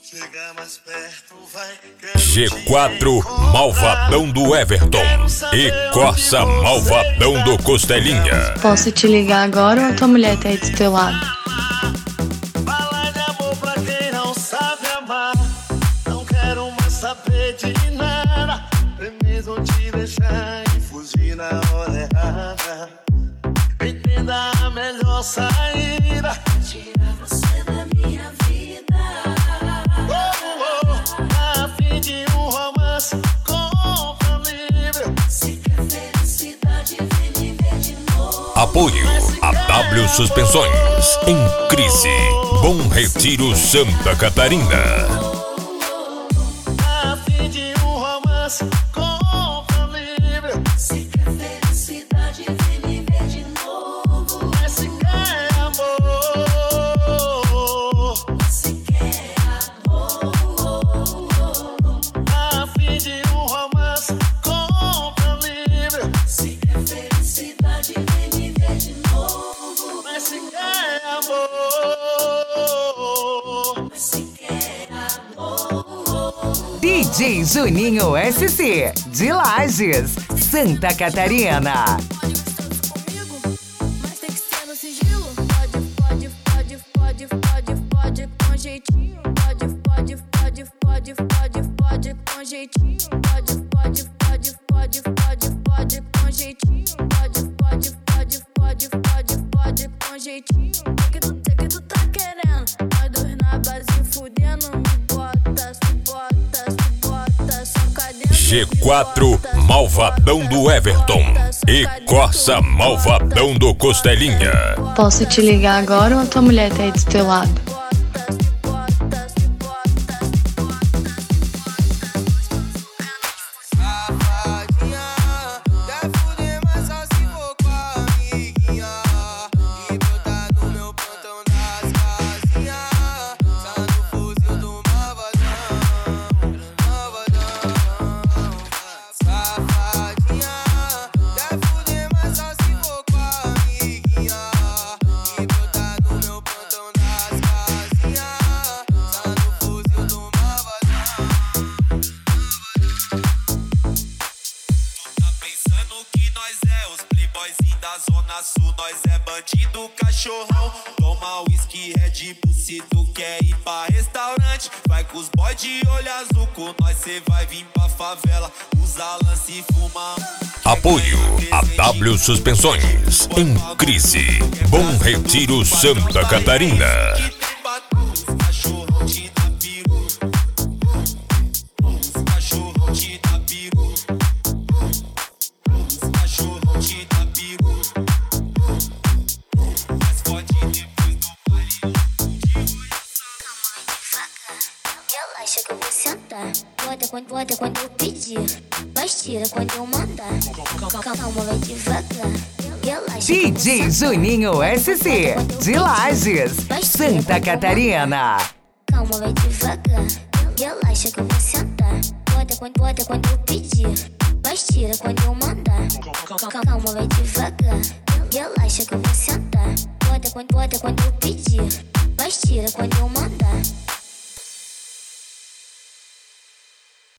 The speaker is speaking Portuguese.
G4 Malvadão do Everton e Corsa Malvadão do Costelinha. Posso te ligar agora ou a tua mulher tá aí do teu lado? Fala de amor pra quem não sabe amar. Não quero mais saber de nada. Preciso te deixar e fugir na hora errada. Entenda a melhor saída. Tirar você da minha vida. A fim de um romance com livre. Se quer felicidade, vem me ver de novo. Apoio a W Suspensões em Crise, Bom Retiro, Santa Catarina. A fim de um romance com livre. Se quer felicidade, vem me ver de novo. Mas se quer amor. Se quer amor. A fim de um romance com livre. Se quer felicidade, vem me ver de novo. Mas se quer amor. Se quer amor. DJ Juninho SC, de Lages, Santa Catarina. Mas tem que ser no sigilo. Pode com jeitinho. Pode com jeitinho. Pode com jeitinho. Pode com jeitinho. Sei que tu tá querendo. Nós dois na base fudendo. Me bota, soca dentro. G4 Malvadão do Everton e Corsa Malvadão do Costelinha. Posso te ligar agora ou a tua mulher tá aí do teu lado? Zona Sul, nós é bandido, cachorrão. Toma uísque, Red Bull, se tu quer ir pra restaurante. Vai com os boy de olho azul, com nós cê vai vir pra favela. Usa lance e fuma. Apoio a W Suspensões em Crise, Bom Retiro, Santa Catarina. Relaxa que eu vou sentar. Bota quando eu pedir. Mas tira quando eu mandar. Calma, vai devagar. Relaxa. DJ Juninho SC, de Lages, Santa Catarina. Calma, vai devagar. Relaxa que eu vou sentar. Bota quando eu pedir. Mas tira quando eu mandar. Calma, vai devagar. Relaxa que eu vou sentar. Bota quando eu pedir. Mas tira quando eu mandar.